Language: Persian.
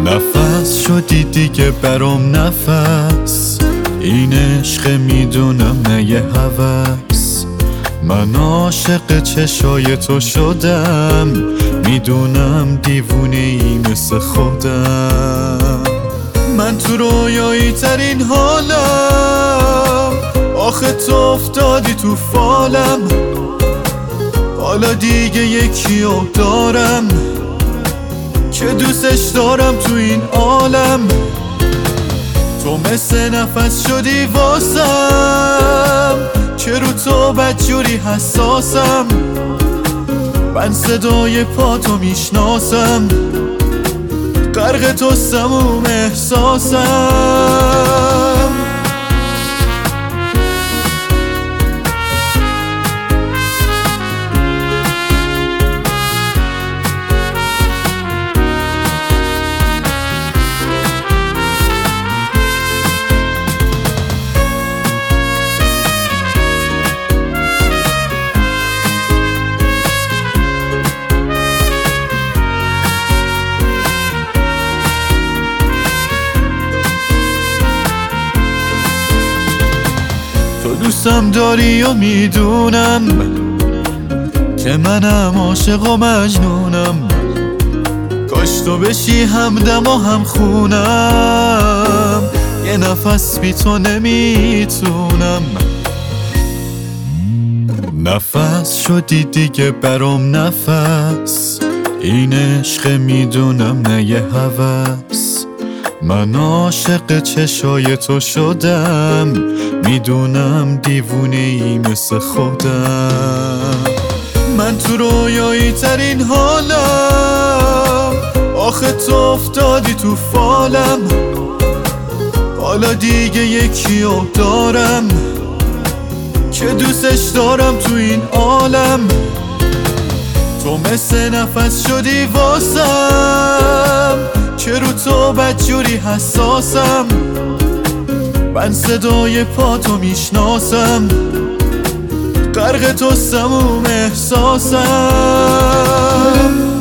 نفس شدی دیگه برام نفس، این عشق میدونم نه یه هوس. من عاشق چشای تو شدم، میدونم دیوونه ای مثل خودم. من تو رویایی ترین حالم، آخه تو افتادی تو فالم. حالا دیگه یکیو دارم که دوستش دارم تو این عالم. تو مثل نفس شدی واسم، که رو تو بدجوری حساسم. من صدای پاتو میشناسم، غرق تو سموم احساسم. دوستم داری و میدونم که منم عاشق و مجنونم. کاش تو بشی همدم و هم خونم، یه نفس بی تو نمیتونم. نفس شدی دیگه برام نفس، این عشق میدونم نه یه هوس. من عاشق چشای تو شدم، میدونم دیوونه ای مثل خودم. من تو رویایی ترین حالم، آخه تو افتادی تو فالم. حالا دیگه یکیو دارم که دوستش دارم تو این عالم. تو مثل نفس شدی واسم، که رو تو بدجوری حساسم. من صدای پاتو میشناسم، غرق تو سموم احساسم.